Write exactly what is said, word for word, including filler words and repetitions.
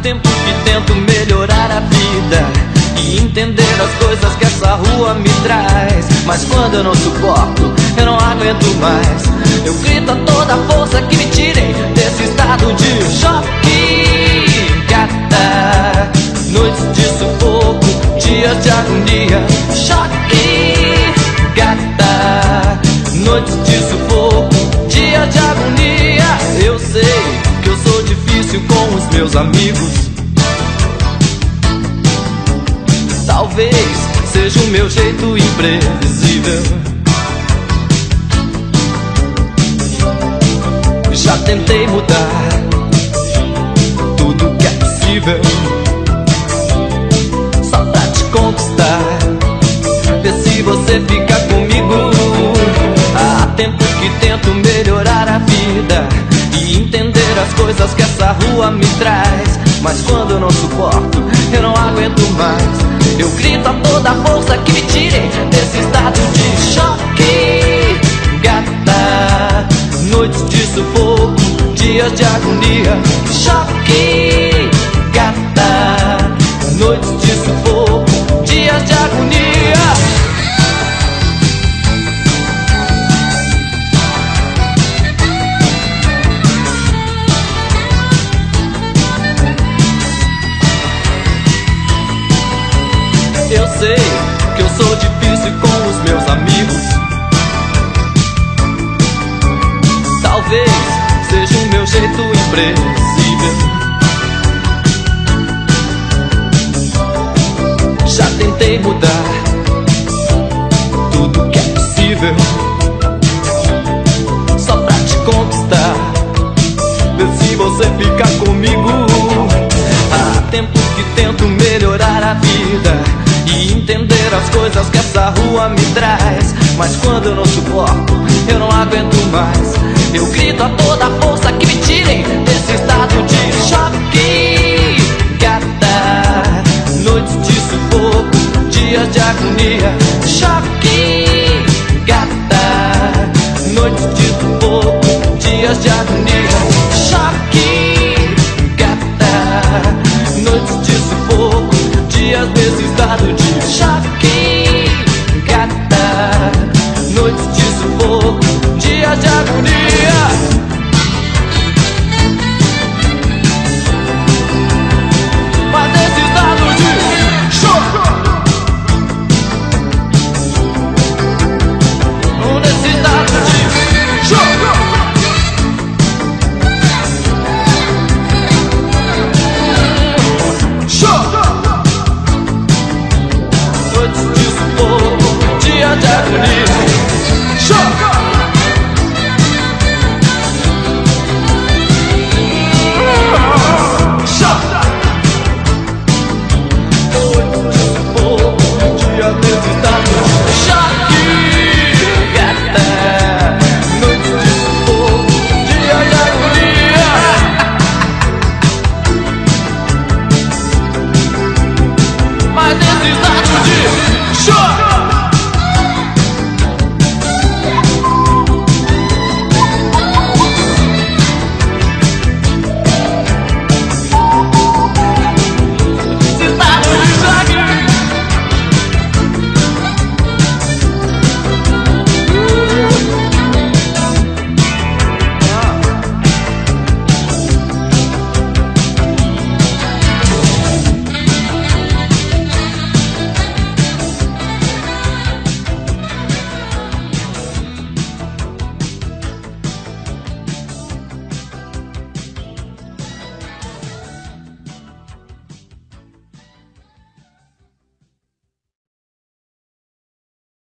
tempo que tento melhorar a vida e entender as coisas que essa rua me traz. Mas quando eu não suporto, eu não aguento mais, eu grito a toda força que me tirem desse estado de choque. Gata, noites de sufoco, dias de agonia. Choque. Gata, noites de sufoco, dias de agonia. Eu sei que eu sou difícil com os meus amigos, talvez seja o meu jeito imprevisível. Já tentei mudar tudo que é possível só pra te conquistar, ver se você fica comigo. Há tempo que tento melhorar a vida e entender as coisas que essa rua me traz. Mas quando eu não suporto, eu não aguento mais, eu grito a toda força que me tirem desse estado de choque. Gata, noites de sufoco, dias de agonia. Choque. Gata, noites de sufoco, dias de agonia. Eu sei que eu sou difícil com os meus amigos, talvez seja o meu jeito imprevisível. Já tentei mudar tudo que é possível só pra te conquistar, ver se você fica comigo. Há tempo que tento melhorar a vida e entender as coisas que essa rua me traz. Mas quando eu não suporto, eu não aguento mais, eu grito a toda força que me tirem desse